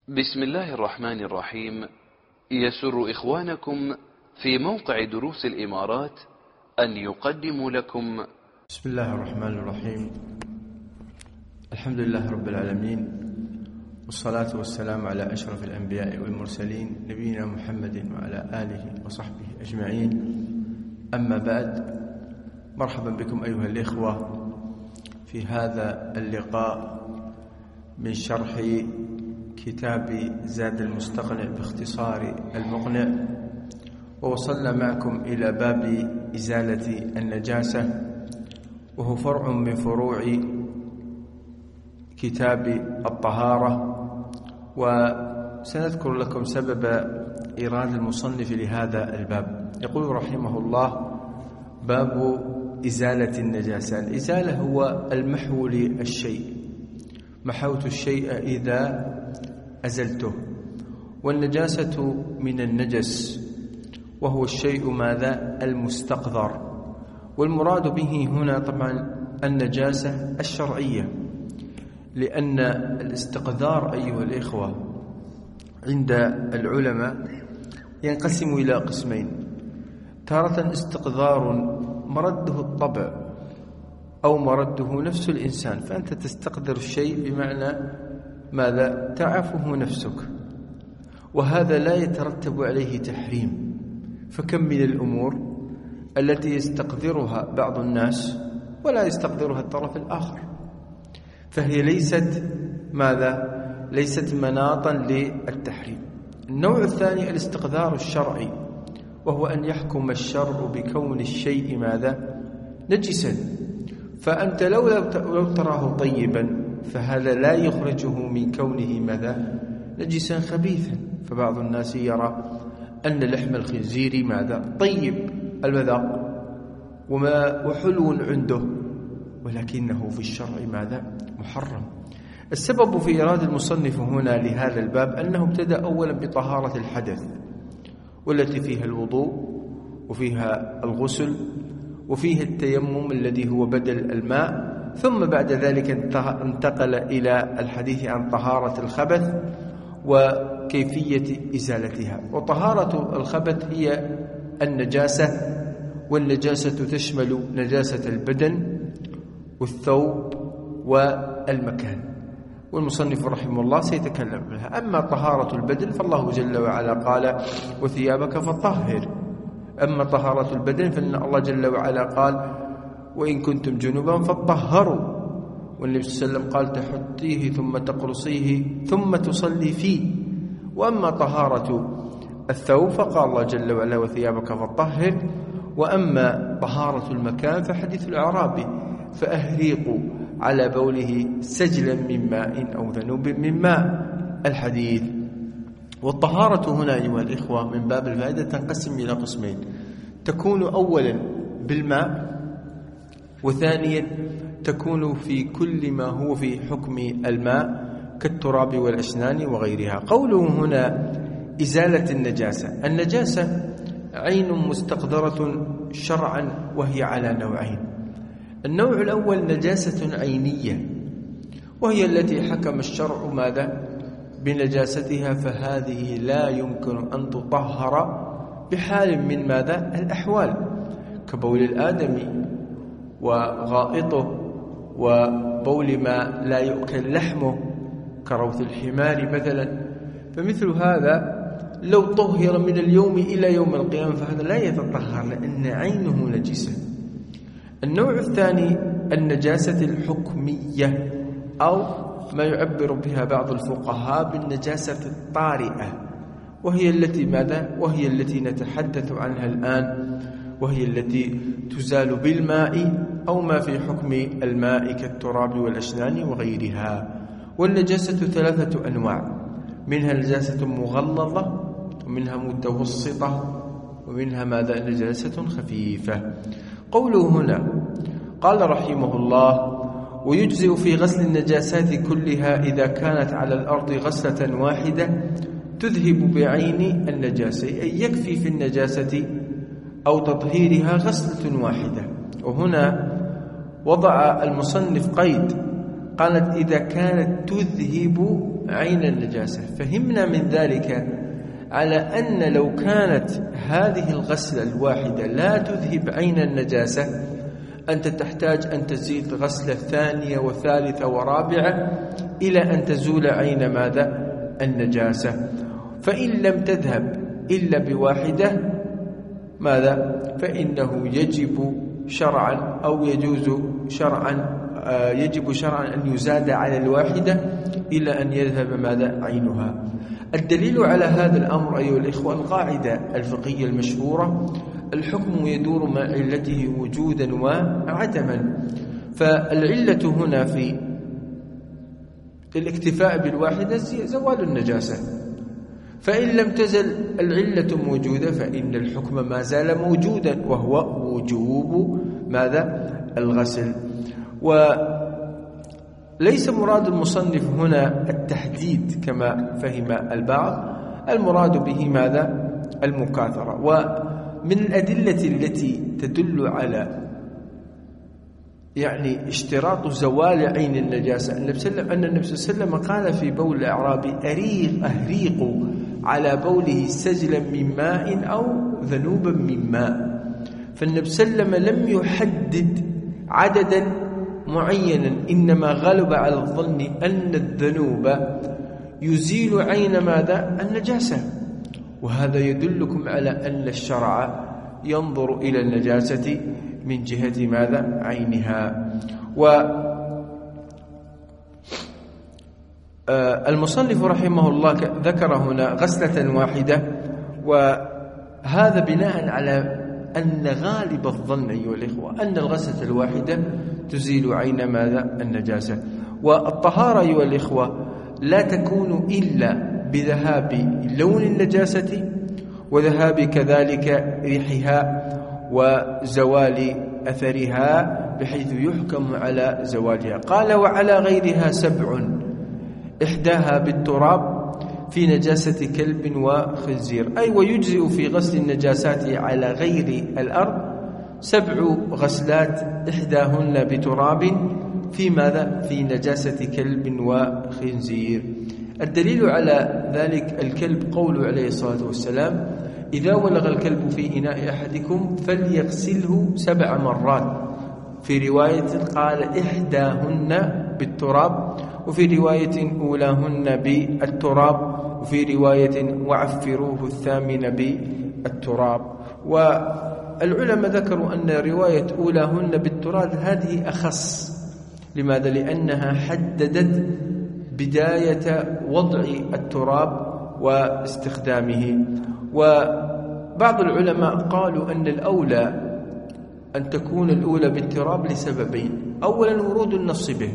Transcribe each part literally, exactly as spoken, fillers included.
بسم الله الرحمن الرحيم. يسر إخوانكم في موقع دروس الإمارات أن يقدموا لكم بسم الله الرحمن الرحيم. الحمد لله رب العالمين، والصلاة والسلام على أشرف الأنبياء والمرسلين نبينا محمد وعلى آله وصحبه أجمعين. أما بعد، مرحبا بكم أيها الإخوة في هذا اللقاء من شرح كتاب زاد المستقنع باختصار المقنع، ووصلنا معكم إلى باب إزالة النجاسة، وهو فرع من فروع كتاب الطهارة. وسنذكر لكم سبب إيراد المصنف لهذا الباب. يقول رحمه الله: باب إزالة النجاسة. الإزالة هو المحو للشيء، محوت الشيء إذا أزلته، والنجاسة من النجس، وهو الشيء ماذا؟ المستقذر. والمراد به هنا طبعا النجاسة الشرعية، لأن الاستقذار أيها الإخوة عند العلماء ينقسم إلى قسمين: تارة استقذار مرده الطبع أو مرده نفس الإنسان، فأنت تستقذر الشيء بمعنى ماذا؟ تعافه نفسك، وهذا لا يترتب عليه تحريم. فكم من الأمور التي يستقذرها بعض الناس ولا يستقذرها الطرف الآخر، فهي ليست ماذا؟ ليست مناطا للتحريم. النوع الثاني الاستقذار الشرعي، وهو أن يحكم الشرع بكون الشيء ماذا؟ نجسا. فأنت لو لو تراه طيبا فهذا لا يخرجه من كونه ماذا؟ نجسا خبيثا. فبعض الناس يرى أن لحم الخنزير ماذا؟ طيب المذاق وما وحلو عنده، ولكنه في الشرع ماذا؟ محرم. السبب في إيراد المصنف هنا لهذا الباب أنه ابتدأ أولا بطهارة الحدث، والتي فيها الوضوء وفيها الغسل وفيه التيمم الذي هو بدل الماء، ثم بعد ذلك انتقل إلى الحديث عن طهارة الخبث وكيفية إزالتها. وطهارة الخبث هي النجاسة، والنجاسة تشمل نجاسة البدن والثوب والمكان، والمصنف رحمه الله سيتكلم عنها. أما طهارة البدن فالله جل وعلا قال: وثيابك فطهر. أما طهارة البدن فإن الله جل وعلا قال: وإن كنتم جنبا فطهروا. والنبي صلى الله عليه وسلم قال: تحطيه ثم تقرصيه ثم تصلي فيه. وأما طهارة الثوب فقال الله جل وعلا: وثيابك فطهر. وأما طهارة المكان فحديث الأعرابي: فأهريقوا على بوله سجلا من ماء أو ذنوب من ماء، الحديث. والطهارة هنا أيها الإخوة من باب الفائدة تنقسم إلى قسمين: تكون أولا بالماء، وثانيا تكون في كل ما هو في حكم الماء كالتراب والأسنان وغيرها. قوله هنا إزالة النجاسة. النجاسة عين مستقذرة شرعا، وهي على نوعين. النوع الأول نجاسة عينية، وهي التي حكم الشرع ماذا؟ بنجاستها، فهذه لا يمكن أن تطهر بحال من ماذا؟ الأحوال، كبول الآدمي وغائطه وبول ما لا يؤكل لحمه كروث الحمار مثلا. فمثل هذا لو طهر من اليوم إلى يوم القيامة فهذا لا يتطهر لأن عينه نجسة. النوع الثاني النجاسة الحكمية، أو ما يعبر بها بعض الفقهاء بالنجاسة الطارئة، وهي التي ماذا؟ وهي التي نتحدث عنها الآن، وهي التي تزال بالماء أو ما في حكم الماء كالتراب والأسنان وغيرها. والنجاسة ثلاثة أنواع: منها نجاسة مغلظة، ومنها متوسطة، ومنها ماذا؟ نجاسة خفيفة. قوله هنا قال رحمه الله: ويجزئ في غسل النجاسات كلها إذا كانت على الأرض غسلة واحدة تذهب بعين النجاسة، أي يكفي في النجاسة أو تطهيرها غسلة واحدة. وهنا وضع المصنف قيد، قالت إذا كانت تذهب عين النجاسة. فهمنا من ذلك على أن لو كانت هذه الغسلة الواحدة لا تذهب عين النجاسة أنت تحتاج أن تزيد غسلة ثانية وثالثة ورابعة إلى أن تزول عين ماذا؟ النجاسة. فإن لم تذهب إلا بواحدة ماذا؟ فإنه يجب شرعا أو يجوز شرعا يجب شرعا أن يزاد على الواحدة إلى أن يذهب ماذا؟ عينها. الدليل على هذا الأمر أيها الإخوة القاعدة الفقهية المشهورة: الحكم يدور مع علته وجودا وعدما. فالعلة هنا في الاكتفاء بالواحدة زوال النجاسة، فإن لم تزل العلة موجودة فإن الحكم ما زال موجودا وهو وجوب ماذا؟ الغسل. وليس مراد المصنف هنا التحديد كما فهم البعض، المراد به ماذا؟ المكاثرة. ومن الأدلة التي تدل على يعني اشتراط زوال عين النجاسة أن النبي صلى الله عليه وسلم قال في بول الأعرابي: أريق أهريق على بوله سجلا من ماء أو ذنوبا من ماء. فالنبي صلى الله عليه وسلم لم يحدد عددا معينا، إنما غلب على الظن أن الذنوب يزيل عين ماذا؟ النجاسة. وهذا يدلكم على أن الشرع ينظر إلى النجاسة من جهة ماذا؟ عينها. والمصنف رحمه الله ذكر هنا غسلة واحدة، وهذا بناء على أن غالب الظن أيها الإخوة أن الغسلة الواحدة تزيل عين ماذا؟ النجاسة. والطهارة أيها الإخوة لا تكون إلا بذهاب لون النجاسة وذهاب كذلك ريحها وزوال أثرها بحيث يحكم على زوالها. قال: وعلى غيرها سبع، إحداها بالتراب في نجاسة كلب وخنزير. أي ويجزئ في غسل النجاسات على غير الأرض سبع غسلات، إحداهن بتراب في ماذا؟ في نجاسة كلب وخنزير. الدليل على ذلك الكلب قوله عليه الصلاة والسلام: إذا ولغ الكلب في إناء أحدكم فليغسله سبع مرات. في رواية قال: إحداهن بالتراب، وفي رواية أولاهن بالتراب، وفي رواية وعفروه الثامن بالتراب. والعلماء ذكروا أن رواية أولاهن بالتراب هذه أخص. لماذا؟ لأنها حددت بداية وضع التراب واستخدامه. وبعض العلماء قالوا أن الأولى أن تكون الأولى بالتراب لسببين: أولا ورود النص به،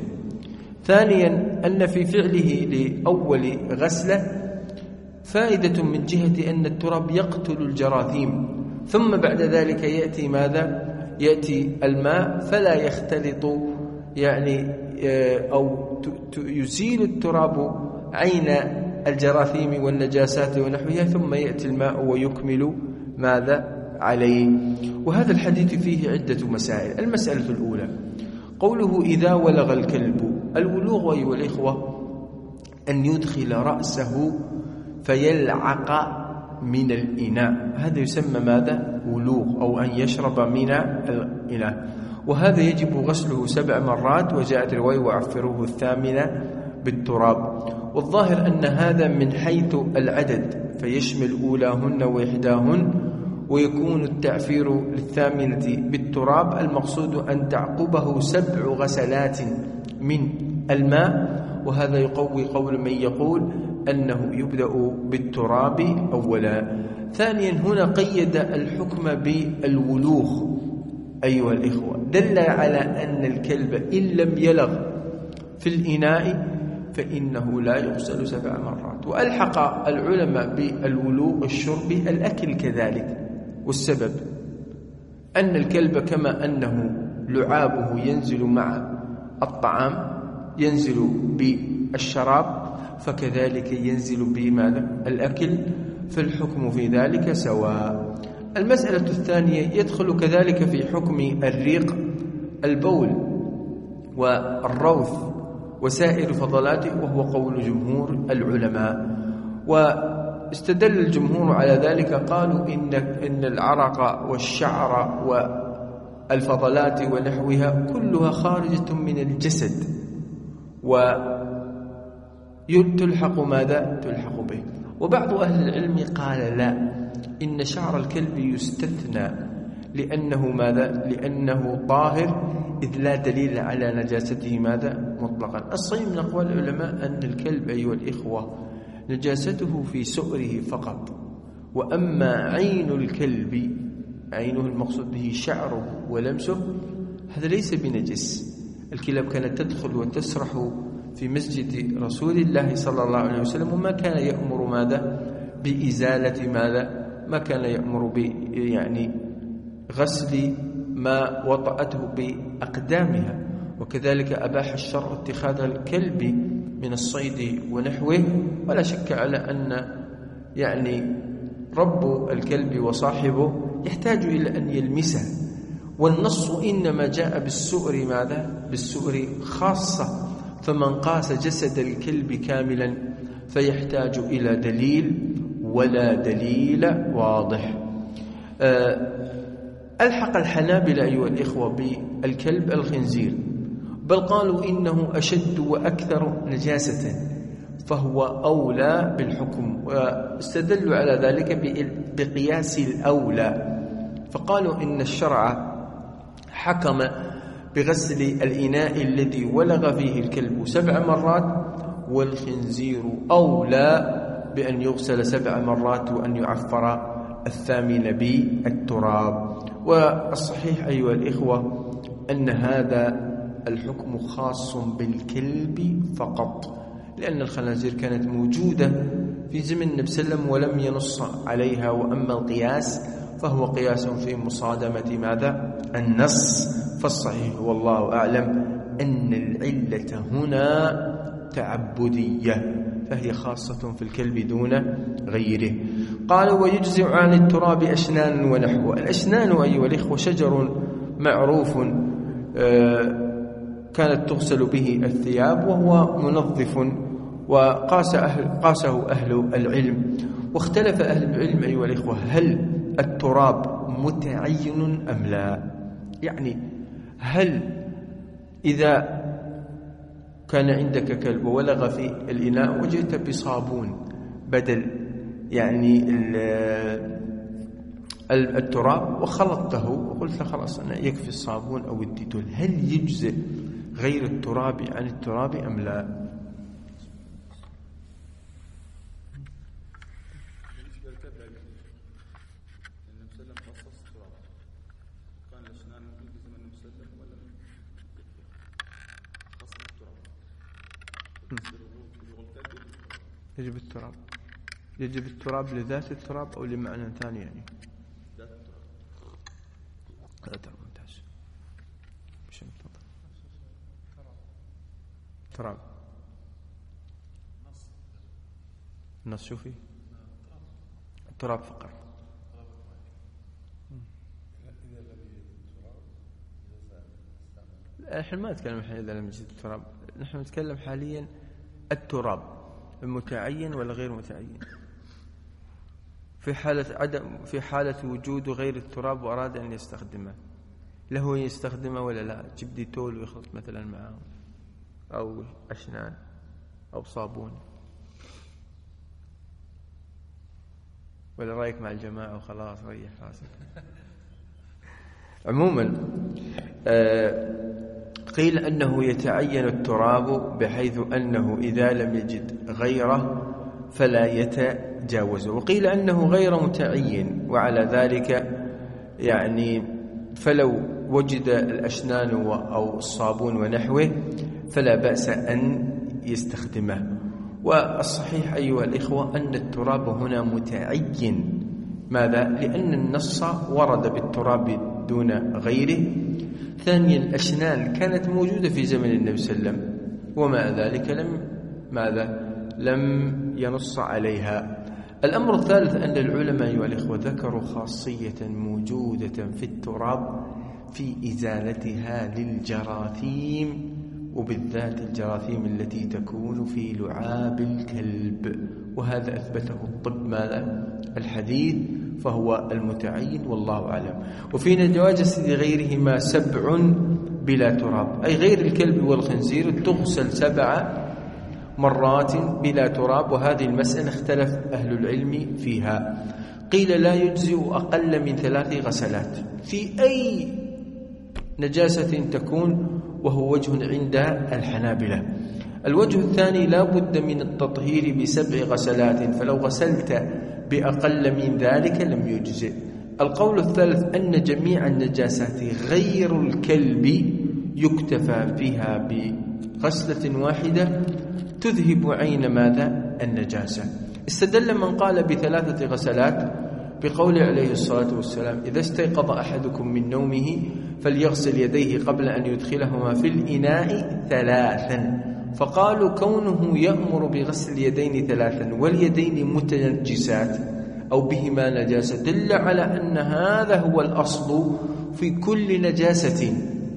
ثانيا أن في فعله لأول غسلة فائدة من جهة أن التراب يقتل الجراثيم، ثم بعد ذلك يأتي ماذا؟ يأتي الماء فلا يختلط يعني أو يزيل التراب عين الجراثيم والنجاسات ونحوها، ثم يأتي الماء ويكمل ماذا عليه. وهذا الحديث فيه عدة مسائل. المسألة الأولى قوله: إذا ولغ الكلب. الولوغ أيها الإخوة أن يدخل رأسه فيلعق من الإناء، هذا يسمى ماذا؟ ولوغ، أو أن يشرب من الإناء. وهذا يجب غسله سبع مرات، وجاءت رواية وعفروه الثامنة بالتراب. والظاهر أن هذا من حيث العدد، فيشمل أولاهن وإحداهن، ويكون التعفير للثامنة بالتراب. المقصود أن تعقبه سبع غسلات من الماء، وهذا يقوي قول من يقول أنه يبدأ بالتراب أولا. ثانيا هنا قيد الحكم بالولوغ أيها الإخوة، دل على أن الكلب إن لم يلغ في الإناء فإنه لا يغسل سبع مرات. وألحق العلماء بالولوغ الشرب الأكل كذلك. والسبب أن الكلب كما أنه لعابه ينزل مع الطعام ينزل بالشراب، فكذلك ينزل بماذا؟ الأكل، فالحكم في ذلك سواء. المسألة الثانية يدخل كذلك في حكم الريق البول والروث وسائر فضلاته، وهو قول جمهور العلماء. واستدل الجمهور على ذلك، قالوا إن, إن العرق والشعر والفضلات ونحوها كلها خارجة من الجسد وتلحق ماذا؟ تلحق به. وبعض أهل العلم قال لا، إن شعر الكلب يستثنى لأنه ماذا؟ لأنه طاهر، إذ لا دليل على نجاسته ماذا؟ مطلقا. الصحيح من أقوال العلماء أن الكلب أيها الإخوة نجاسته في سؤره فقط، وأما عين الكلب، عينه المقصود به شعره ولمسه، هذا ليس بنجس. الكلاب كانت تدخل وتسرح في مسجد رسول الله صلى الله عليه وسلم، وما كان يأمر ماذا؟ بإزالة ماذا؟ ما كان يأمر ب يعني غسل ما وطأته بأقدامها. وكذلك أباح الشرع اتخاذ الكلب من الصيد ونحوه، ولا شك على أن يعني رب الكلب وصاحبه يحتاج إلى أن يلمسه. والنص إنما جاء بالسؤر ماذا؟ بالسؤر خاصة، فمن قاس جسد الكلب كاملا فيحتاج إلى دليل، ولا دليل واضح. ألحق الحنابلة أيها الإخوة بالكلب الخنزير، بل قالوا إنه أشد وأكثر نجاسة، فهو أولى بالحكم، واستدلوا على ذلك بقياس الأولى، فقالوا إن الشرع حكم بغسل الإناء الذي ولغ فيه الكلب سبع مرات، والخنزير أولى بأن يغسل سبع مرات وأن يعفر الثامن بالتراب. والصحيح أيها الإخوة أن هذا الحكم خاص بالكلب فقط، لأن الخنازير كانت موجودة في زمن النبي صلى الله عليه وسلم ولم ينص عليها. وأما القياس فهو قياس في مصادمة ماذا؟ النص. فالصحيح والله أعلم أن العلة هنا تعبدية، فهي خاصة في الكلب دون غيره. قال ويجزع عن التراب أشنان ونحوه. الأشنان أيها الإخوة شجر معروف كانت تغسل به الثياب، وهو منظف، وقاس أهل قاسه أهل العلم. واختلف أهل العلم أيها الإخوة هل التراب متعين أم لا؟ يعني هل إذا كان عندك كلب وولغ في الإناء وجئت بصابون بدل يعني التراب وخلطته وقلت خلاص أنا يكفي الصابون أو الديتول، هل يجزئ غير التراب عن التراب أم لا؟ يجب التراب يجب التراب لذات التراب أو لمعنى ثاني؟ يعني ذات التراب. ذات التراب ممتاز. مش مطلوب تراب. النص شوفي التراب فقط. نحن ما نتكلم حاليا إذا لم يجد التراب، نحن نتكلم حاليا التراب المتعين ولا غير متعين. في حالة عدم في حالة وجود غير التراب وأراد أن يستخدمه، له يستخدمه ولا لا؟ جيب ديتول ويخلط مثلا معه، أو أشنان أو صابون، ولا رأيك مع الجماعة وخلاص ريح راسك. عموما آه قيل أنه يتعين التراب بحيث أنه إذا لم يجد غيره فلا يتجاوزه، وقيل أنه غير متعين، وعلى ذلك يعني فلو وجد الأشنان أو الصابون ونحوه فلا بأس أن يستخدمه. والصحيح أيها الإخوة أن التراب هنا متعين. ماذا؟ لأن النص ورد بالتراب دون غيره. ثانيا الأشنان كانت موجودة في زمن النبي صلى الله عليه وسلم، ومع ذلك لم ماذا؟ لم ينص عليها. الأمر الثالث أن العلماء أيها الإخوة ذكروا خاصية موجودة في التراب في إزالتها للجراثيم وبالذات الجراثيم التي تكون في لعاب الكلب، وهذا أثبته الطب ماذا؟ الحديث، فهو المتعين والله أعلم. وفي نجاسة غيرهما سبع بلا تراب، أي غير الكلب والخنزير تغسل سبع مرات بلا تراب، وهذه المسألة اختلف أهل العلم فيها. قيل لا يجزئ أقل من ثلاث غسلات في أي نجاسة تكون، وهو وجه عند الحنابلة. الوجه الثاني لا بد من التطهير بسبع غسلات، فلو غسلت بأقل من ذلك لم يجزئ. القول الثالث أن جميع النجاسات غير الكلب يكتفى فيها بغسلة واحدة تذهب عين ماذا؟ النجاسة. استدل من قال بثلاثة غسلات بقول عليه الصلاة والسلام: إذا استيقظ أحدكم من نومه فليغسل يديه قبل أن يدخلهما في الإناء ثلاثا، فقالوا كونه يأمر بغسل اليدين ثلاثا واليدين متنجسات أو بهما نجاسة دل على أن هذا هو الأصل في كل نجاسة،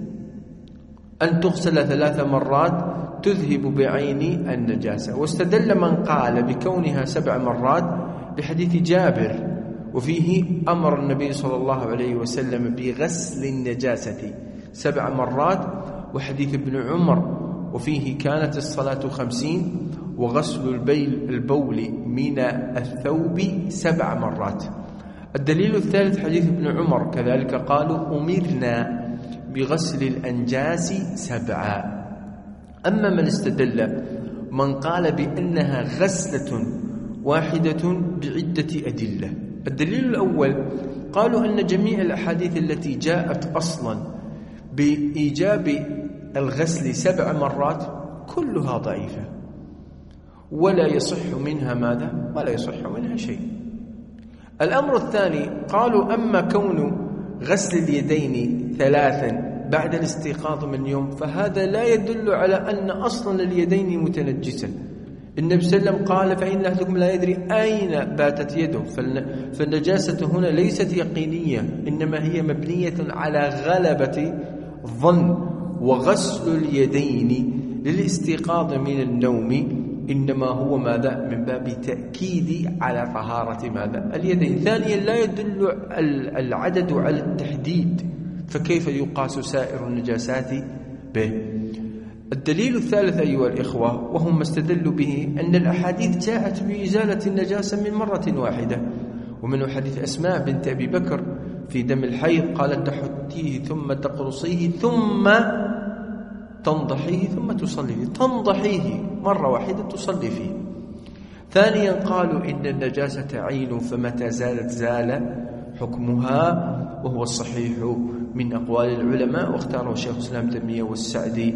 أن تغسل ثلاث مرات تذهب بعين النجاسة. واستدل من قال بكونها سبع مرات بحديث جابر، وفيه أمر النبي صلى الله عليه وسلم بغسل النجاسة سبع مرات، وحديث ابن عمر وفيه كانت الصلاة خمسين وغسل البيل البول من الثوب سبع مرات. الدليل الثالث حديث ابن عمر كذلك، قالوا أمرنا بغسل الأنجاس سبعا. أما من استدل من قال بأنها غسلة واحدة بعدة أدلة. الدليل الأول قالوا أن جميع الأحاديث التي جاءت أصلا بإيجاب الغسل سبع مرات كلها ضعيفة، ولا يصح منها ماذا؟ ولا يصح منها شيء. الأمر الثاني قالوا أما كون غسل اليدين ثلاثا بعد الاستيقاظ من اليوم فهذا لا يدل على أن أصلا اليدين متنجسة. النبي صلى الله عليه وسلم قال: فإن أحدكم لا يدري أين باتت يده. فالنجاسة هنا ليست يقينية، إنما هي مبنية على غلبة الظن. وغسل اليدين للاستيقاظ من النوم إنما هو ماذا؟ من باب تأكيد على طهارة ماذا؟ اليدين. ثانيا لا يدل العدد على التحديد، فكيف يقاس سائر النجاسات به؟ الدليل الثالث أيها الإخوة وهم ما استدلوا به أن الأحاديث جاءت بإزالة النجاسة من مرة واحدة، ومن حديث أسماء بنت أبي بكر في دم الحيض قالت: تحتيه ثم تقرصيه ثم تنضحيه ثم تصلي فيه. تنضحيه مرة واحدة تصلي فيه. ثانيا قالوا إن النجاسة عين، فمتى زالت زال حكمها، وهو الصحيح من أقوال العلماء، واختاره شيخ الإسلام تيمية والسعدي،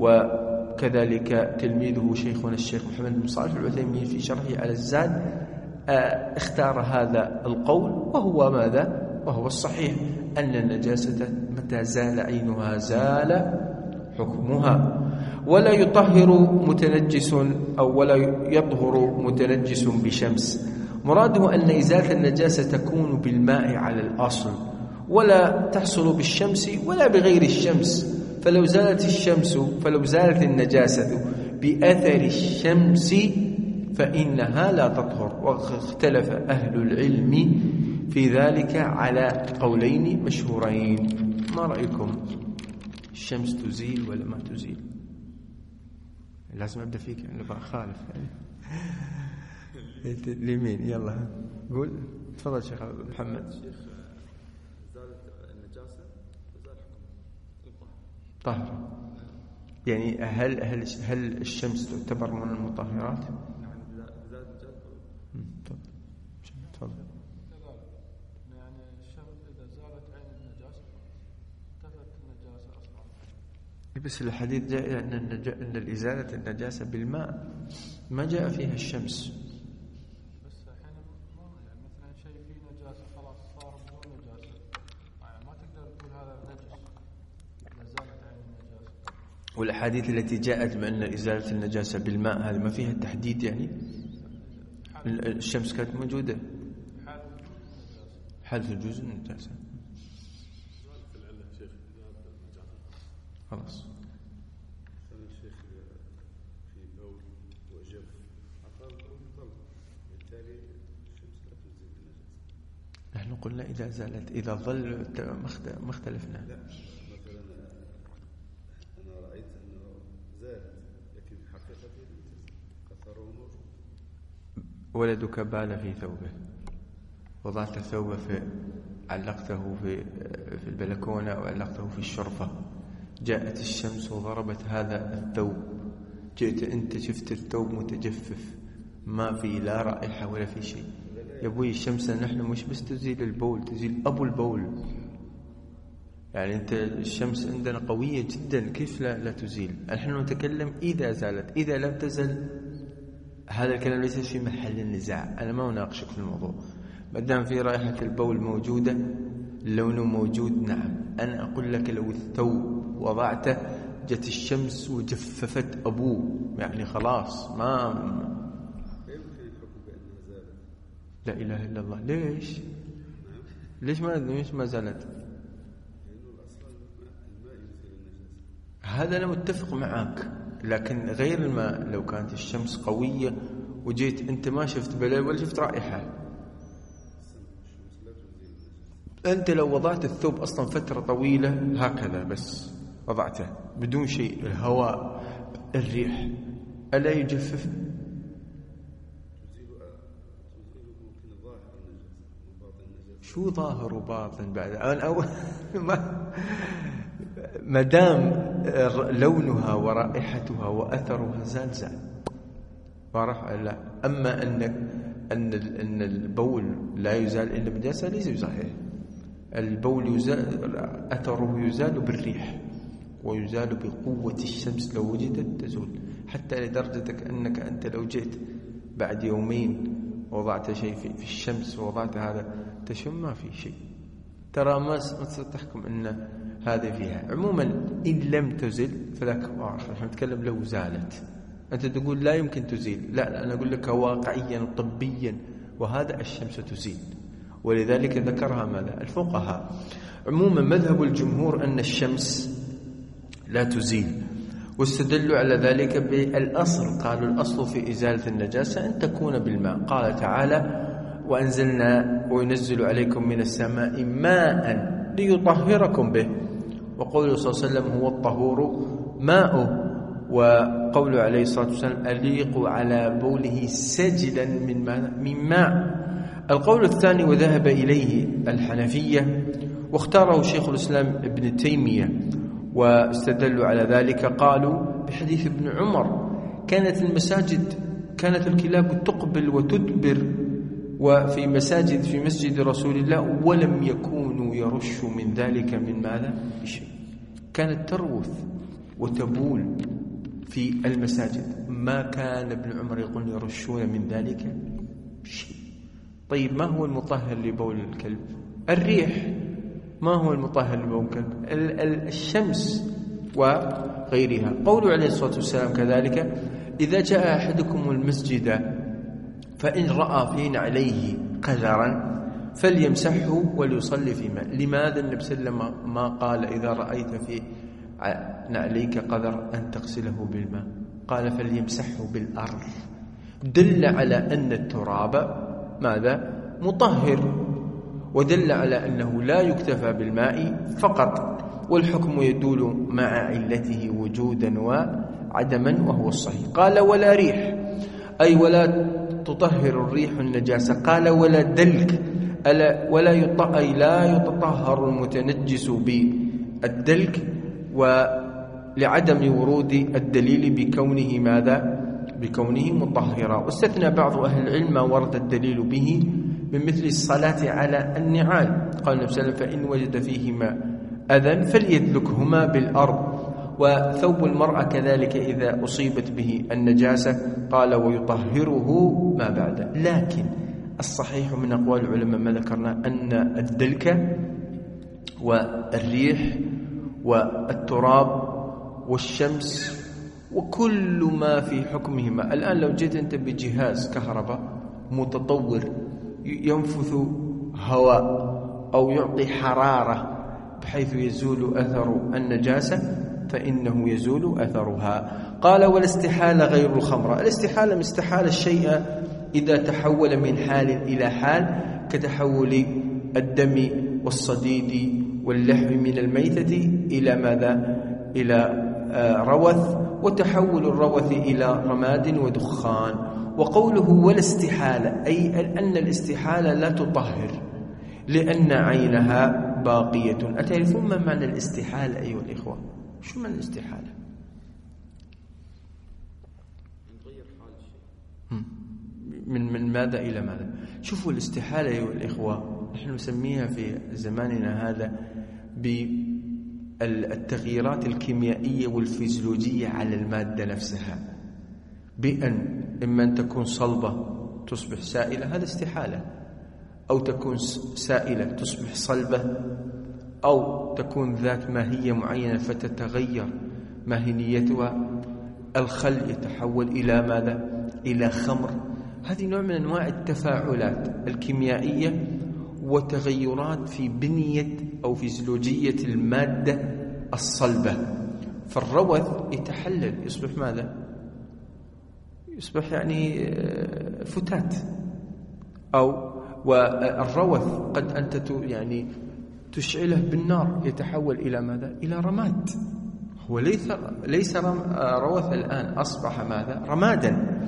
وكذلك تلميذه شيخنا الشيخ محمد بن صالح العثيمين في شرحه على الزاد اختار هذا القول، وهو ماذا؟ وهو الصحيح أن النجاسة متى زال عينها زال حكمها. ولا يطهر متنجس أو ولا يطهر متنجس بشمس. مراده أن إزالة النجاسة تكون بالماء على الأصل، ولا تحصل بالشمس ولا بغير الشمس. فلو زالت الشمس فلو زالت النجاسة بأثر الشمس فإنها لا تطهر. واختلف أهل العلم في ذلك على قولين مشهورين. ما رأيكم؟ الشمس تزيل ولا ما تزيل؟ لازم أبدأ فيك أنا بخالف اليمين. يلا قول. تفضل شيخ محمد. زالت النجاسة وزال حكم طهر، يعني هل هل هل الشمس تعتبر من المطهرات؟ نعم زالت النجاسة. تفضل. يعني الشمس إذا زالت عين النجاسة انتفت النجاسة أصلا. بس الحديث جاء أن النج... أن الإزالة النجاسة بالماء، ما جاء فيها الشمس. بس الحين ما يعني مثلا شيء فيه نجاسة خلاص صار بدون نجاسة، يعني ما تقدر تقول هذا نجس إذا زالت عين النجاسة. والأحاديث التي جاءت بأن إزالة النجاسة بالماء هذه ما فيها التحديد، يعني الشمس كانت موجودة حالة الجزء النجاسة. خلاص. نحن قلنا إذا زالت، إذا ظل ما اختلفنا. لا مثلا أنا رأيت أنه زالت لكن في حقيقته أثره موجود. ولدك بال في ثوبه، وضعت الثوب في علقته في في البلكونة أو علقته في الشرفة، جاءت الشمس وضربت هذا الثوب، جئت أنت شفت الثوب متجفف ما في لا رائحة ولا في شيء. يا أبوي الشمس نحن مش بس تزيل البول، تزيل أبو البول. يعني أنت الشمس عندنا قوية جدا، كيف لا, لا تزيل؟ نحن نتكلم إذا زالت، إذا لم تزل هذا الكلام ليس في محل النزاع، أنا ما أناقشك في الموضوع. ما دام في رائحة البول موجودة، لونه موجود، نعم. أنا أقول لك لو الثوب وضعته جت الشمس وجففت أبوه، يعني خلاص ما لا إله إلا الله. ليش؟ ليش ما ليش ما زالت؟ هذا أنا متفق معك، لكن غير الماء لو كانت الشمس قوية وجيت أنت ما شفت بلل ولا شفت رائحة، أنت لو وضعت الثوب أصلا فترة طويلة هكذا بس وضعته بدون شيء، الهواء الريح ألا يجفف؟ شو ظاهر وباطن بعد؟ أنا أول ما ما دام لونها ورائحتها وأثرها زال زال واضح. لا أما أن أن أن البول لا يزال إلا بالنجاسة ليس صحيح. البول يزال، أثره يزال بالريح ويزال بقوة الشمس، لو وجدت تزول، حتى لدرجتك أنك أنت لو جئت بعد يومين وضعت شيء في الشمس ووضعت هذا تشم ما في شيء، ترى ما ستحكم أن هذا فيها. عموما إن لم تزل فلك أعرف، نحن نتكلم لو زالت. أنت تقول لا يمكن تزيل، لا أنا أقول لك واقعيا طبيا وهذا الشمس تزيل، ولذلك ذكرها ماذا الفقهاء. عموما مذهب الجمهور أن الشمس لا تزيل، واستدلوا على ذلك بالأصل، قالوا الأصل في إزالة النجاسة أن تكون بالماء. قال تعالى وأنزلنا وينزل عليكم من السماء ماء ليطهركم به، وقوله صلى الله عليه وسلم هو الطهور ماءه، وقوله عليه الصلاة والسلام أليق على بوله سجلا من ماء, من ماء. القول الثاني وذهب إليه الحنفية واختاره شيخ الإسلام ابن تيمية، واستدلوا على ذلك قالوا بحديث ابن عمر كانت المساجد كانت الكلاب تقبل وتدبر وفي مساجد في مسجد رسول الله ولم يكونوا يرشوا من ذلك من ماذا بشيء، كانت تروث وتبول في المساجد، ما كان ابن عمر يقول يرشون من ذلك شيء. طيب ما هو المطهر لبول الكلب؟ الريح. ما هو المطهر لبول الكلب؟ الشمس وغيرها. قوله عليه الصلاة والسلام كذلك إذا جاء أحدكم المسجد فإن رأى في نعليه قذرا فليمسحه وليصلي في ماء. لماذا النبي صلى الله عليه وسلم ما قال إذا رأيت في نعليك قذر أن تغسله بالماء؟ قال فليمسحه بالأرض، دل على أن التراب ماذا مطهر، ودل على أنه لا يكتفى بالماء فقط، والحكم يدول مع علته وجودا وعدما وهو الصحيح. قال ولا ريح، أي ولا تطهر الريح النجاسة. قال ولا دلك، ألا ولا أي لا يتطهر المتنجس بالدلك، ولعدم ورود الدليل بكونه ماذا بكونه مطهرا. واستثنى بعض أهل العلم ما ورد الدليل به من مثل الصلاة على النعال. قال النبي صلى الله عليه وسلم فإن وجد فيهما أذى فليدلكهما بالأرض. وثوب المرأة كذلك إذا أصيبت به النجاسة قال ويطهره ما بعده. لكن الصحيح من أقوال العلماء ما ذكرنا أن الدلك والريح والتراب والشمس وكل ما في حكمهما. الآن لو جيت أنت بجهاز كهرباء متطور ينفث هواء أو يعطي حرارة بحيث يزول أثر النجاسة فإنه يزول أثرها. قال والاستحالة غير الخمرة. الاستحالة من استحال الشيء إذا تحول من حال إلى حال كتحول الدم والصديد واللحم من الميتة إلى ماذا؟ إلى روث، وتحول الروث إلى رماد ودخان. وقوله ولا استحالة أي أن الاستحالة لا تطهر لأن عينها باقية. أتعرفون ما معنى الاستحالة أيها الإخوة؟ شو معنى الاستحالة؟ من من ماذا إلى ماذا؟ شوفوا الاستحالة أيها الإخوة نحن نسميها في زماننا هذا بالتغييرات الكيميائية والفيزيولوجية على المادة نفسها، بأن إما أن تكون صلبة تصبح سائلة، هذا استحالة، أو تكون سائلة تصبح صلبة، أو تكون ذات ماهية معينة فتتغير ماهيتها، الخل يتحول إلى ماذا؟ إلى خمر. هذه نوع من أنواع التفاعلات الكيميائية وتغيرات في بنية أو فيزيولوجية المادة الصلبة. فالروث يتحلل يصبح ماذا؟ يصبح يعني فتات، أو والروث قد أنت يعني تشعله بالنار يتحول إلى ماذا؟ إلى رماد. هو ليس ليس روث الآن، أصبح ماذا؟ رمادا.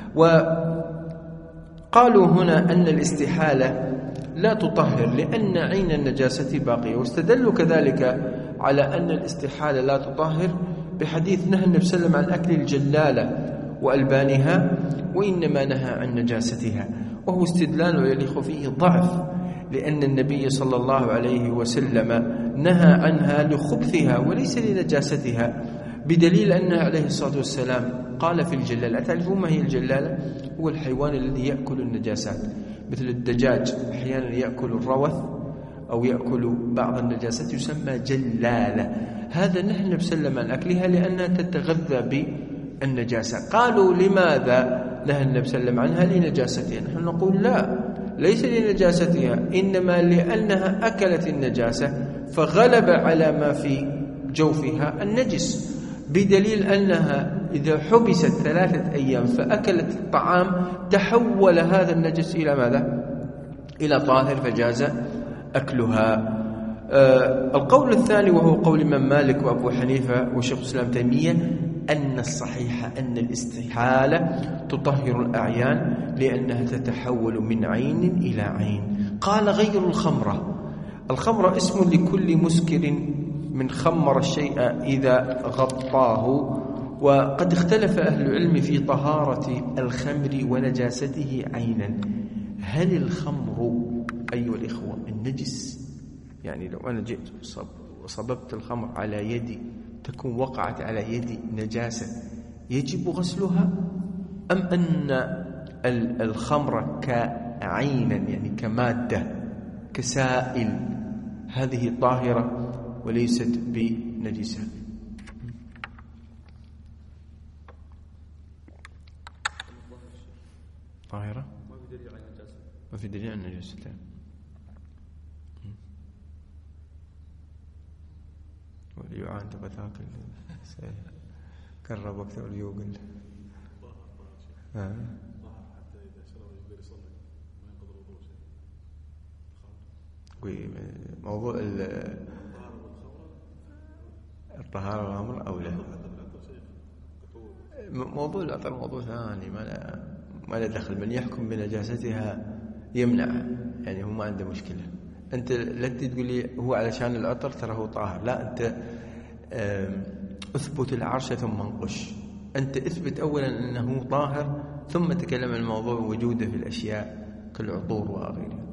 وقالوا هنا أن الاستحالة لا تطهر لأن عين النجاسة باقية، واستدلوا كذلك على أن الاستحالة لا تطهر بحديث نهى النبي صلى الله عليه وسلم عن أكل الجلالة وألبانها وإنما نهى عن نجاستها، وهو استدلال يليق فيه ضعف، لأن النبي صلى الله عليه وسلم نهى عنها لخبثها وليس لنجاستها، بدليل أنه عليه الصلاة والسلام قال في الجلالة. تعرفون ما هي الجلالة؟ هو الحيوان الذي يأكل النجاسات، مثل الدجاج أحيانا يأكل الروث أو يأكل بعض النجاسات، يسمى جلالة. هذا نهى النبي صلى الله عليه وسلم عن أكلها لأنها تتغذى بالنجاسة. قالوا لماذا نهى النبي صلى الله عليه وسلم عنها؟ لنجاستها. نحن نقول لا، ليس لنجاستها، إنما لأنها أكلت النجاسة فغلب على ما في جوفها النجس، بدليل أنها إذا حبست ثلاثة أيام فأكلت الطعام تحول هذا النجس إلى ماذا؟ إلى طاهر فجاز أكلها. آه القول الثاني وهو قول الإمام مالك وأبو حنيفة وشيخ الإسلام تيمية أن الصحيح أن الاستحالة تطهر الأعيان لأنها تتحول من عين إلى عين. قال غير الخمرة. الخمرة اسم لكل مسكر من خمر الشيء إذا غطاه. وقد اختلف أهل العلم في طهارة الخمر ونجاسته عينا. هل الخمر أيها الإخوة النجس؟ يعني لو أنا جئت وصببت الخمر على يدي تكون وقعت على يدي نجاسة يجب غسلها، أم أن الخمر كعينا يعني كمادة كسائل هذه طاهرة وليست بنجسة؟ طاهرة ما في دليل على النجاسة. ما في دليل على النجاسة. واليوعان تبغى تاكل قرب اكثر اليوغل. ها حتى اذا شرب يقدر يصلي ما ينقض الوضوء شيء. موضوع الطهارة والخمر أو لا؟ موضوع العطر موضوع ثاني ما له ما له دخل. من يحكم بنجاستها يمنع، يعني هو ما عنده مشكلة. أنت لا تقول لي هو علشان العطر ترى هو طاهر، لا، أنت أثبت العرش ثم انقش. أنت أثبت أولا أنه طاهر ثم تكلم عن الموضوع وجوده في الأشياء كالعطور وغيرها.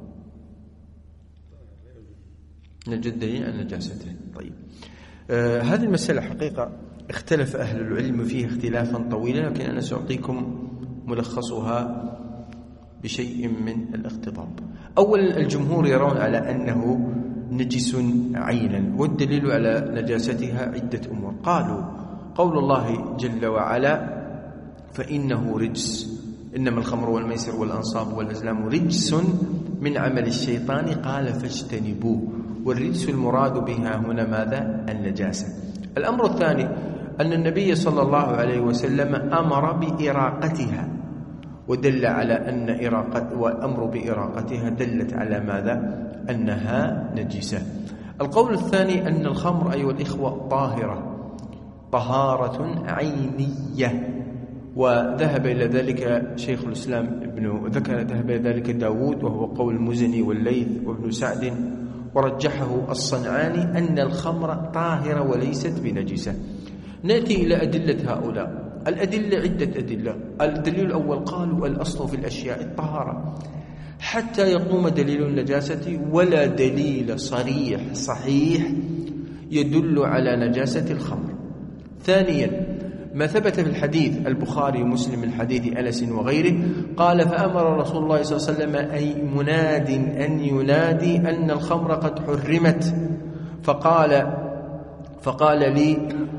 نجد دليل عن نجاسته. طيب آه هذه المسألة حقيقة اختلف أهل العلم فيها اختلافا طويلا، لكن أنا سأعطيكم ملخصها بشيء من الاختضاب. أولا الجمهور يرون على أنه نجس عينا، والدليل على نجاستها عدة أمور. قالوا قول الله جل وعلا فإنه رجس، إنما الخمر والميسر والأنصاب والأزلام رجس من عمل الشيطان قال فاجتنبوه، والرجس المراد بها هنا ماذا؟ النجاسة. الأمر الثاني أن النبي صلى الله عليه وسلم أمر بإراقتها، ودل على أن إراقة والأمر بإراقتها دلت على ماذا؟ أنها نجسة. القول الثاني أن الخمر أيها الإخوة طاهرة طهارة عينية، وذهب إلى ذلك شيخ الإسلام ابن ذكر ذهب إلى ذلك داود، وهو قول المزني والليث وابن سعد، ورجحه الصنعاني أن الخمر طاهرة وليست بنجسة. نأتي إلى أدلة هؤلاء. الأدلة عدة أدلة. الدليل الأول قالوا الأصل في الأشياء الطهارة حتى يقوم دليل النجاسة، ولا دليل صريح صحيح يدل على نجاسة الخمر. ثانيا ما ثبت في الحديث البخاري ومسلم من حديث أنس وغيره قال فأمر رسول الله صلى الله عليه وسلم أي مناد أن ينادي أن الخمر قد حرمت، فقال فقال لي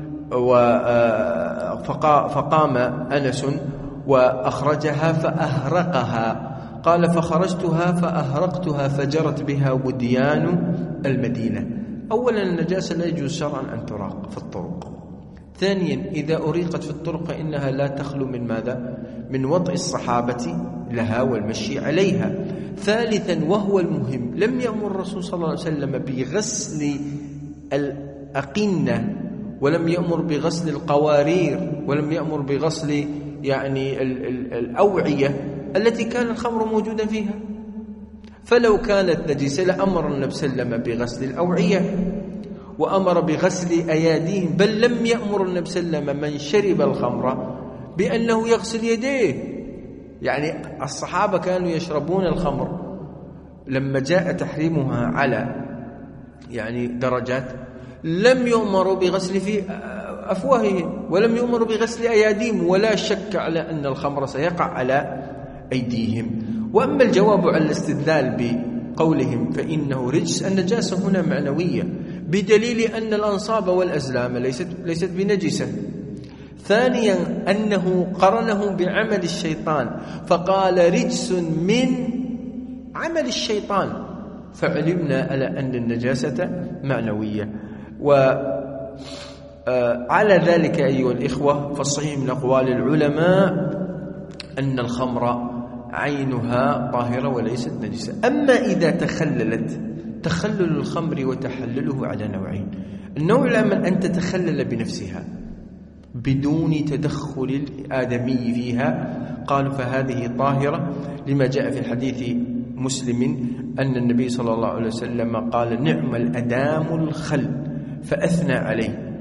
فقام أنس وأخرجها فأهرقها، قال فخرجتها فأهرقتها فجرت بها وديان المدينة. أولا النجاسة لا يجوز شرعا أن تراق في الطرق. ثانيا إذا أريقت في الطرق فإنها لا تخلو من ماذا؟ من وطئ الصحابة لها والمشي عليها. ثالثا وهو المهم لم يأمر الرسول صلى الله عليه وسلم بغسل الأقنة، ولم يأمر بغسل القوارير، ولم يأمر بغسل يعني الأوعية التي كان الخمر موجودا فيها. فلو كانت نجسة لأمر النبي صلى الله عليه وسلم بغسل الأوعية وأمر بغسل أياديهم، بل لم يأمر النبي صلى الله عليه وسلم من شرب الخمر بأنه يغسل يديه. يعني الصحابة كانوا يشربون الخمر لما جاء تحريمها على يعني درجات، لم يؤمروا بغسل في أفواههم ولم يؤمروا بغسل أياديهم، ولا شك على أن الخمر سيقع على أيديهم. وأما الجواب على الاستدلال بقولهم فإنه رجس، النجاسة هنا معنوية بدليل أن الأنصاب والأزلام ليست, ليست بنجسة. ثانيا أنه قرنه بعمل الشيطان فقال رجس من عمل الشيطان، فعلمنا على أن النجاسة معنوية. وعلى ذلك أيها الإخوة فالصحيح من أقوال العلماء أن الخمر عينها طاهرة وليست نجسة. أما إذا تخللت، تخلل الخمر وتحلله على نوعين. النوع الأول أن تتخلل بنفسها بدون تدخل الآدمي فيها، قالوا فهذه طاهرة لما جاء في الحديث مسلم أن النبي صلى الله عليه وسلم قال نعم الأدام الخل فأثنى عليه.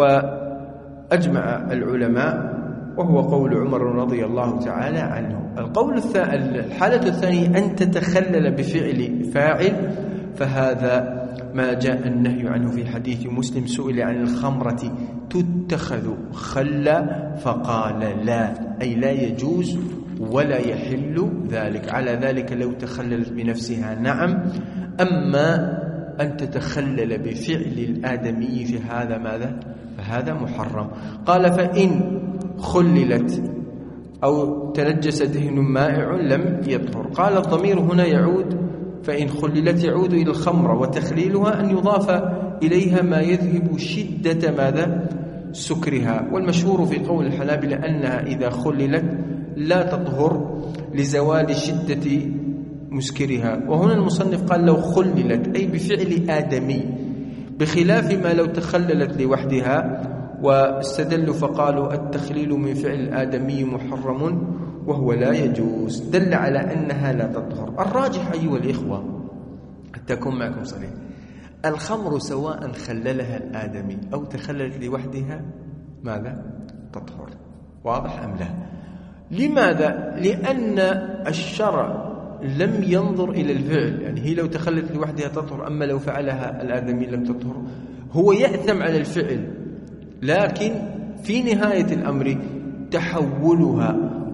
وأجمع العلماء وهو قول عمر رضي الله تعالى عنه. القول الثاني الحالة الثانية أن تتخلل بفعل فاعل، فهذا ما جاء النهي عنه في حديث مسلم سئل عن الخمرة تتخذ خلا فقال لا، أي لا يجوز ولا يحل ذلك. على ذلك لو تخللت بنفسها نعم، أما أن تتخلل بفعل الآدمي في هذا ماذا؟ فهذا محرم. قال فإن خللت أو تنجس دهن مائع لم يطهر. قال الضمير هنا يعود فإن خللت يعود إلى الخمر، وتخليلها أن يضاف إليها ما يذهب شدة ماذا؟ سكرها. والمشهور في قول الحنابلة أنها إذا خللت لا تطهر لزوال شدة مسكرها. وهنا المصنف قال لو خللت أي بفعل آدمي، بخلاف ما لو تخللت لوحدها، واستدلوا فقالوا التخليل من فعل الآدمي محرم وهو لا يجوز، دل على أنها لا تطهر. الراجح أيها الإخوة حتى أكون معكم صريح، الخمر سواء خللها الآدمي أو تخللت لوحدها ماذا؟ تطهر. واضح أم لا؟ لماذا؟ لأن الشرع لم ينظر إلى الفعل، يعني هي لو تخلت لوحدها تطهر، أما لو فعلها الآدمي لم تطهر. هو يأثم على الفعل، لكن في نهاية الأمر تحولها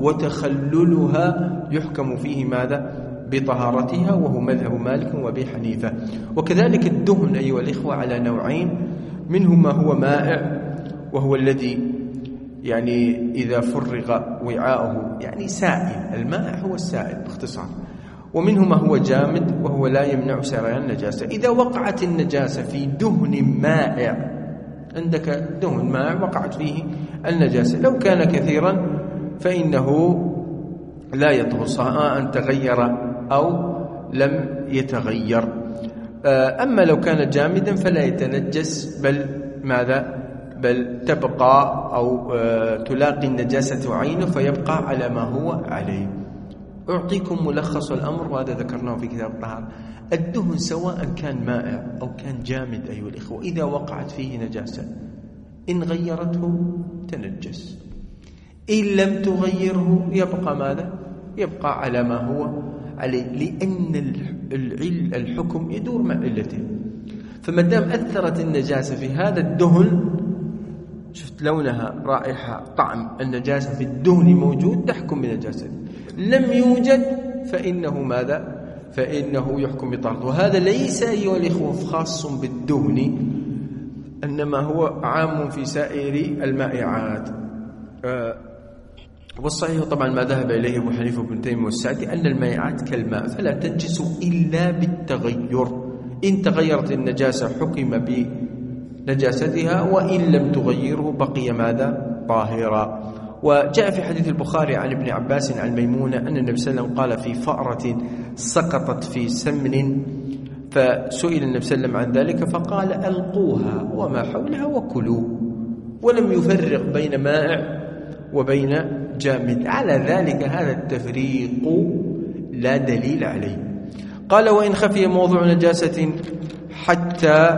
وتخللها يحكم فيه ماذا؟ بطهارتها، وهو مذهب مالك وأبي حنيفة. وكذلك الدهن أيها الإخوة على نوعين، منه ما هو مائع وهو الذي يعني إذا فرغ وعاؤه يعني سائل، الماء هو السائل باختصار، ومنه ما هو جامد وهو لا يمنع سريان النجاسة. إذا وقعت النجاسة في دهن مائع، عندك دهن مائع وقعت فيه النجاسة، لو كان كثيرا فإنه لا يطهر سواء تغير أو لم يتغير. أما لو كان جامدا فلا يتنجس، بل ماذا؟ بل تبقى أو تلاقي النجاسة عينه فيبقى على ما هو عليه. أعطيكم ملخص الأمر، وهذا ذكرناه في كتاب الطهارة. الدهن سواء كان مائع أو كان جامد أيها الإخوة، إذا وقعت فيه نجاسة إن غيرته تنجس، إن لم تغيره يبقى ماذا؟ يبقى على ما هو عليه، لأن الحكم يدور مع علته. فمدام أثرت النجاسة في هذا الدهن، شفت لونها، رائحة، طعم، النجاسة في الدهن موجود، تحكم بنجاسته. لم يوجد فإنه ماذا؟ فإنه يحكم بطهارته. وهذا ليس أيها الإخوة خاص بالدهن، إنما هو عام في سائر المائعات. أه والصحيح طبعا ما ذهب إليه أبو حنيفة وابن تيمية والسعدي أن المائعات كالماء فلا تنجس إلا بالتغير. إن تغيرت النجاسة حكم بنجاستها، وإن لم تغيره بقي ماذا؟ طاهرا. وجاء في حديث البخاري عن ابن عباس عن ميمونة أن النبي صلى الله عليه وسلم قال في فأرة سقطت في سمن، فسئل النبي صلى الله عليه وسلم عن ذلك فقال ألقوها وما حولها وكلوا، ولم يفرق بين مائع وبين جامد. على ذلك هذا التفريق لا دليل عليه. قال وإن خفي موضع نجاسة حتى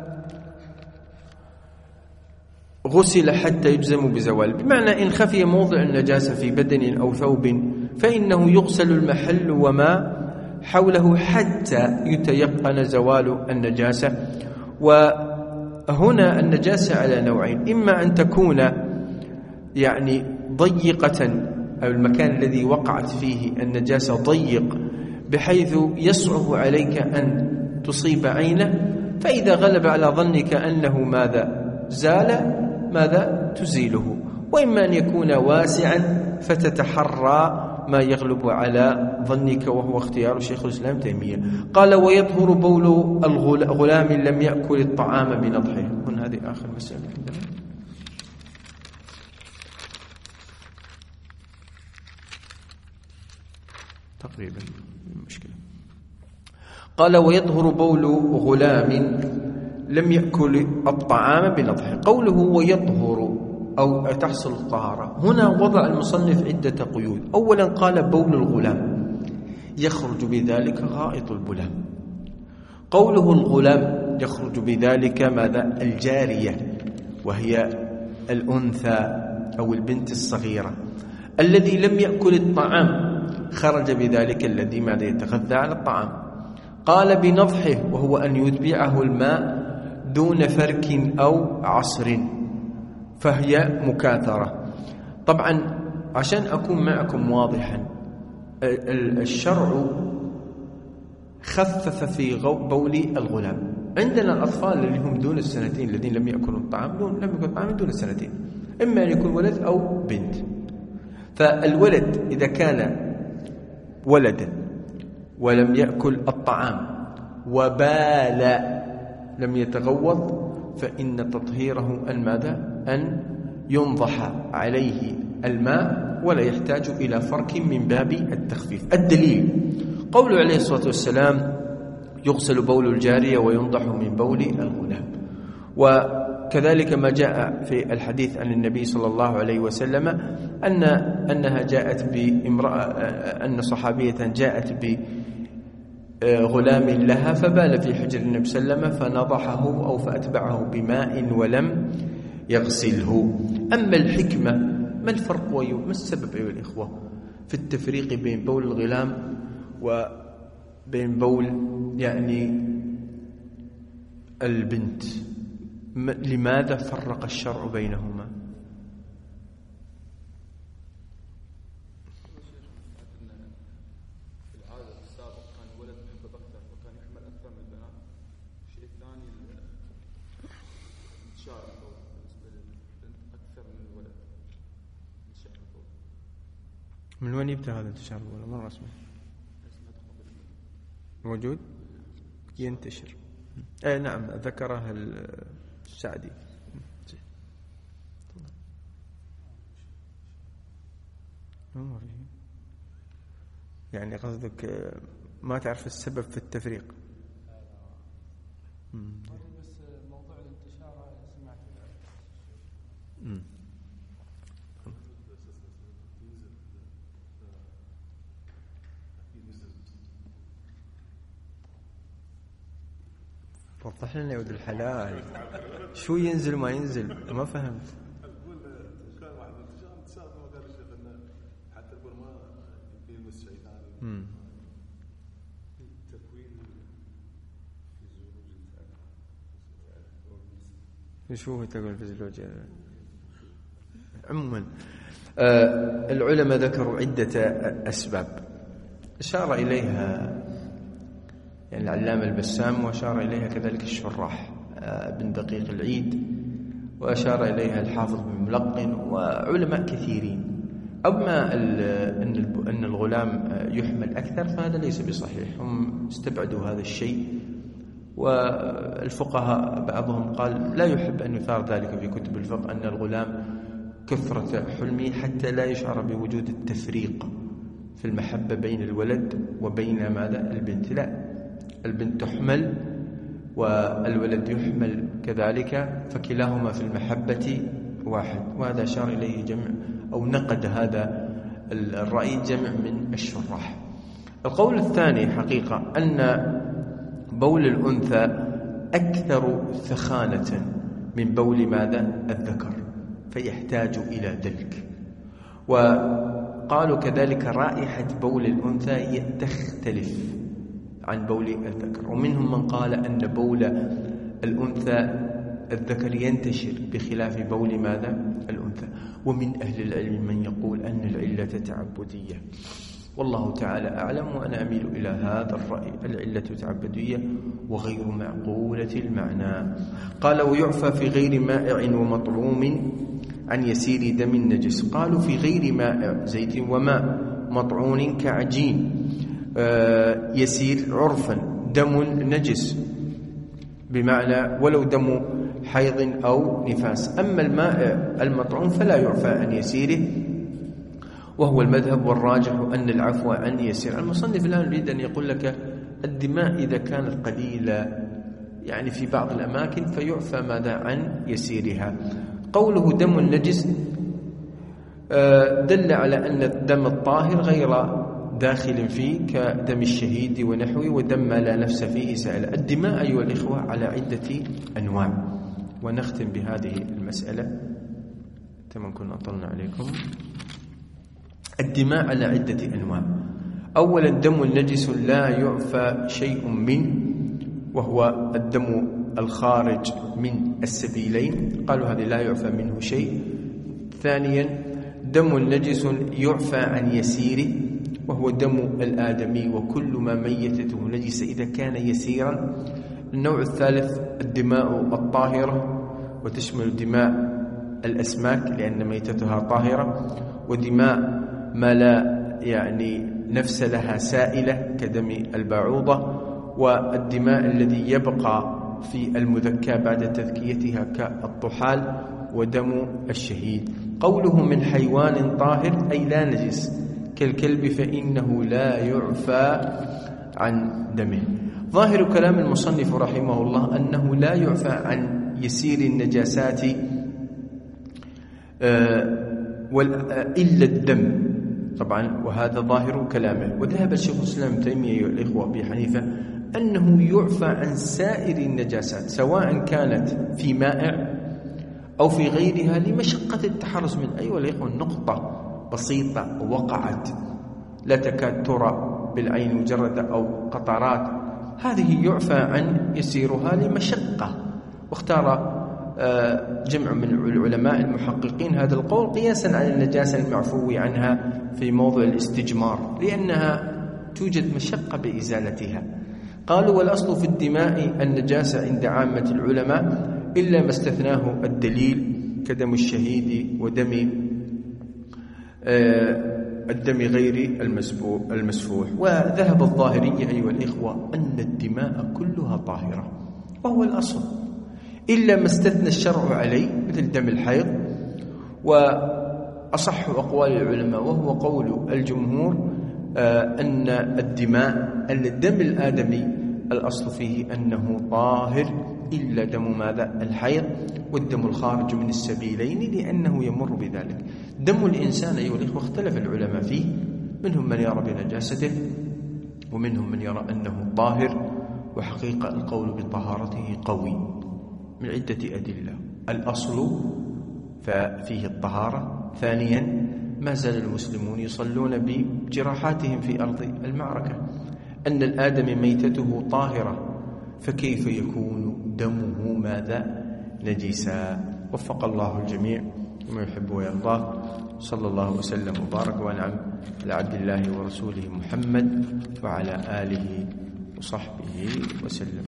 غسل حتى يجزم بزوال، بمعنى إن خفي موضع النجاسة في بدن أو ثوب فإنه يغسل المحل وما حوله حتى يتيقن زوال النجاسة. وهنا النجاسة على نوعين، إما أن تكون يعني ضيقة، أو المكان الذي وقعت فيه النجاسة ضيق بحيث يصعب عليك أن تصيب عينه، فإذا غلب على ظنك أنه ماذا؟ زال، ماذا؟ تزيله. وإما أن يكون واسعا فتتحرى ما يغلب على ظنك، وهو اختيار شيخ الإسلام تيمية. قال ويطهر بول الغلام لم يأكل الطعام بنضحه. هنا هذه آخر مسألة عندنا. تقريبا المشكلة. قال ويطهر بول غلام لم يأكل الطعام بنضحه. قوله ويطهر أو تحصل الطهارة، هنا وضع المصنف عدة قيود. أولا قال بول الغلام، يخرج بذلك غائط البلام. قوله الغلام يخرج بذلك ماذا؟ الجارية، وهي الأنثى أو البنت الصغيرة. الذي لم يأكل الطعام خرج بذلك الذي ماذا؟ يتغذى على الطعام. قال بنضحه، وهو أن يتبعه الماء دون فرك أو عصر، فهي مكاثرة. طبعا عشان أكون معكم واضحا، الشرع خفف في بول الغلام. عندنا الأطفال اللي هم دون السنتين الذين لم يأكلوا الطعام، لم يأكلوا الطعام دون السنتين، إما أن يكون ولد أو بنت. فالولد إذا كان ولدا ولم يأكل الطعام وبال لم يتغوض، فإن تطهيره أن ماذا؟ أن ينضح عليه الماء ولا يحتاج إلى فرك من باب التخفيف. الدليل قوله عليه الصلاة والسلام يغسل بول الجارية وينضح من بول الغلام. وكذلك ما جاء في الحديث عن النبي صلى الله عليه وسلم أن أنها جاءت بامرأة، أن صحابية جاءت بغلام لها فبال في حجر النبي صلى الله عليه وسلم فنضحه أو فأتبعه بماء ولم يغسله. أما الحكمة، ما الفرق وما السبب أيها الإخوة في التفريق بين بول الغلام وبين بول يعني البنت؟ لماذا فرق الشرع بينهما؟ من وين يبدأ هذا الانتشار الأول؟ مرة اسمه موجود ينتشر. اي نعم ذكرها السعدي. يعني قصدك ما تعرف السبب في التفريق. مم. بس موضوع الانتشار سمعت امم وضح لنا يا ولد الحلال شو ينزل وما ينزل، ما فهمت. اقول كان واحد انتشار انتشار ما قال الشيخ انه حتى يقول ما يلمس شيء ثاني. امم تكوين فيزيولوجي. شو هو تقول الفيزيولوجيا؟ عموما آه العلماء ذكروا عدة أسباب أشار إليها يعني العلامة البسام، وأشار إليها كذلك الشراح آه بن دقيق العيد، وأشار إليها الحافظ بن ملقن وعلماء كثيرين. أما أن الغلام يحمل أكثر فهذا ليس بصحيح، هم استبعدوا هذا الشيء، والفقهاء بعضهم قال لا يحب أن يثار ذلك في كتب الفقه أن الغلام كثرة حلمه حتى لا يشعر بوجود التفريق في المحبة بين الولد وبين ماذا البنت. لا، البنت تحمل والولد يحمل كذلك، فكلاهما في المحبة واحد. وهذا أشار إليه جمع أو نقد هذا الرأي جمع من الشراح. القول الثاني حقيقة أن بول الأنثى أكثر ثخانة من بول ماذا الذكر، فيحتاج إلى دلك. وقالوا كذلك رائحة بول الأنثى تختلف عن بول الذكر، ومنهم من قال أن بول الأنثى الذكر ينتشر بخلاف بول ماذا الأنثى. ومن أهل العلم من يقول أن العلة تعبدية، والله تعالى أعلم، وأنا أميل إلى هذا الرأي، العلة تعبدية وغير معقولة المعنى. قال ويعفى في غير مائع ومطعوم عن يسير دم النجس. قالوا في غير مائع زيت وماء مطعون كعجين آه يسير عرفا دم نجس، بمعنى ولو دم حيض أو نفاس. أما الماء المطعوم فلا يعفى عن يسيره، وهو المذهب والراجح أن العفو عن يسير. المصنف الآن يريد أن يقول لك الدماء إذا كانت قليلة يعني في بعض الأماكن فيعفى ماذا عن يسيرها. قوله دم النجس دل على أن الدم الطاهر غير داخل فيه كدم الشهيد ونحوه، ودم ما لا نفس فيه سائل. الدماء أيها الإخوة على عدة أنواع، ونختم بهذه المسألة كما كنا أطلنا عليكم. الدماء على عدة أنواع. أولا دم النجس لا يعفى شيء منه، وهو الدم الخارج من السبيلين، قالوا هذا لا يعفى منه شيء. ثانيا دم النجس يعفى عن يسيره، وهو دم الآدمي وكل ما ميتته نجس إذا كان يسيرا. النوع الثالث الدماء الطاهرة، وتشمل دماء الأسماك لأن ميتتها طاهرة، ودماء ما لا يعني نفس لها سائلة كدم البعوضة، والدماء الذي يبقى في المذكى بعد تذكيتها كالطحال، ودم الشهيد. قوله من حيوان طاهر أي لا نجس كالكلب فإنه لا يعفى عن دمه. ظاهر كلام المصنف رحمه الله أنه لا يعفى عن يسير النجاسات إلا الدم طبعا، وهذا ظاهر كلامه. وذهب الشيخ الإسلام ابن تيمية الإخوة أبي حنيفة أنه يعفى عن سائر النجاسات سواء كانت في مائع أو في غيرها لمشقة التحرز من. أيها الإخوة نقطة بسيطة وقعت لا تكاد ترى بالعين مجردة أو قطرات، هذه يعفى عن يسيرها لمشقة. واختار جمع من العلماء المحققين هذا القول قياسا على النجاسة المعفو عنها في موضع الاستجمار، لأنها توجد مشقة بإزالتها. قالوا والأصل في الدماء النجاسة عند عامة العلماء إلا ما استثناه الدليل كدم الشهيد ودم الدم غير المسفوح. وذهب الظاهرية أيها الإخوة أن الدماء كلها طاهرة، وهو الأصل، إلا ما استثنى الشرع عليه مثل دم الحيض. وأصح أقوال العلماء وهو قول الجمهور أن الدماء أن الدم الآدمي الأصل فيه أنه طاهر إلا دم ماذا؟ الحيض والدم الخارج من السبيلين لأنه يمر بذلك. دم الإنسان أيها الإخوة اختلف العلماء فيه، منهم من يرى بنجاسته ومنهم من يرى أنه طاهر، وحقيقة القول بطهارته قوي من عدة أدلة. الأصل ففيه الطهارة. ثانيا ما زال المسلمون يصلون بجراحاتهم في أرض المعركة. أن الآدم ميتته طاهرة، فكيف يكون دمه ماذا؟ نجسا. وفق الله الجميع وما يحب ويرضاه. صلى الله وسلم وبارك وانعم على عبد الله ورسوله محمد وعلى آله وصحبه وسلم.